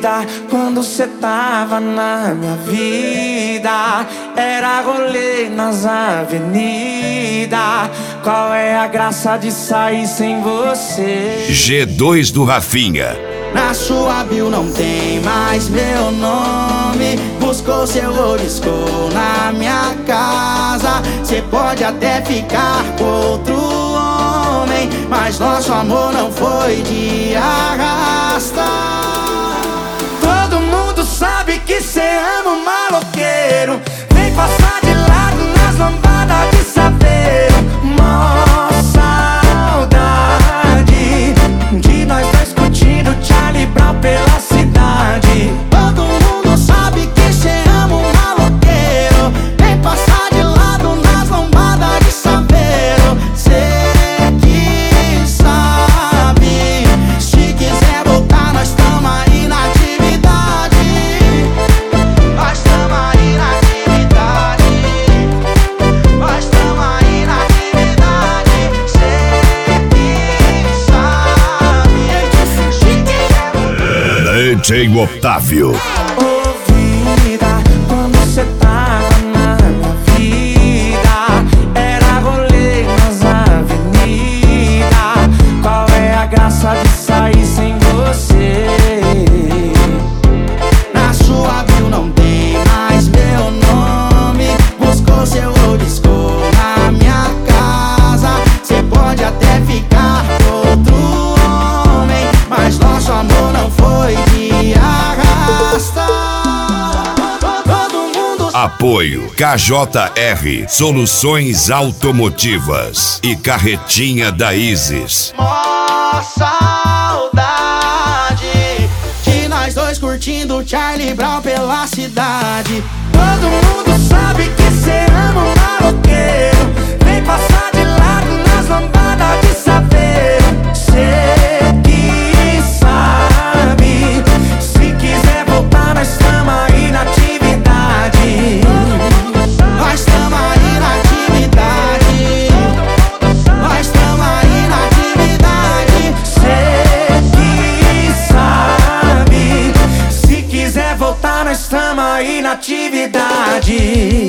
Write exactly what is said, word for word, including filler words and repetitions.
vida quando cê tava na minha vida. Era rolê nas avenidas. Qual é a graça de sair sem você? G dois do Rafinha. Na sua bio não tem mais meu nome. Buscou seu rodiscou na minha casa. Cê pode até ficar com outro homem, mas nosso amor não foi de arrasta. Todo mundo sabe que cê ama um maloqueiro. Vem passar de lado nas lambadas de saveiro. Mó saudade de nós dois curtindo Charlie Brown pela cidade. Todo mundo sabe que cê ama um maloqueiro. Vem passar de lado nas lambadas de saveiro. Cê que sabe, se quiser voltar nós tamo aí na atividade. Nós tamo aí na atividade. Nós tamo aí na atividade. Cê que sabe, se quiser voltar. D J Otávio. Ô vida, quando cê tava na minha vida, era rolê nas avenidas. Qual é a graça de sair sem você? Na sua bio não tem mais meu nome. Buscou seu rodiscou na minha casa. Cê pode até ficar com outro homem, mas nosso amor não foi de arrasta. Todo mundo Apoio K J R Soluções Automotivas e Carretinha da Isis. mó saudade de nós dois curtindo Charlie Brown pela cidade. Todo mundo sabe que cê ama um maloqueiro. Vem passar de lado nas lambadas de saveiro. Cê que sabe, se quiser voltar nós tamo aí na atividade. Nós tamo aí na atividade. Nós tamo aí na atividade. Cê que sabe, se quiser voltar nós tamo aí na atividade.